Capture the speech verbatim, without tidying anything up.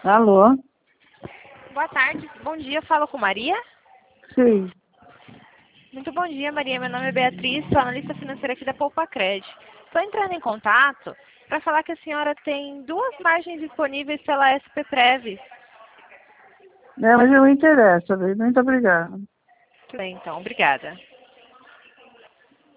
Alô? Boa tarde, bom dia, falo com Maria? Sim. Muito bom dia, Maria. Meu nome é Beatriz, sou analista financeira aqui da Poupa Cred. Estou entrando em contato para falar que a senhora tem duas margens disponíveis pela S P Prev. É, mas não interessa, viu? Muito obrigada. Tudo bem, então, obrigada.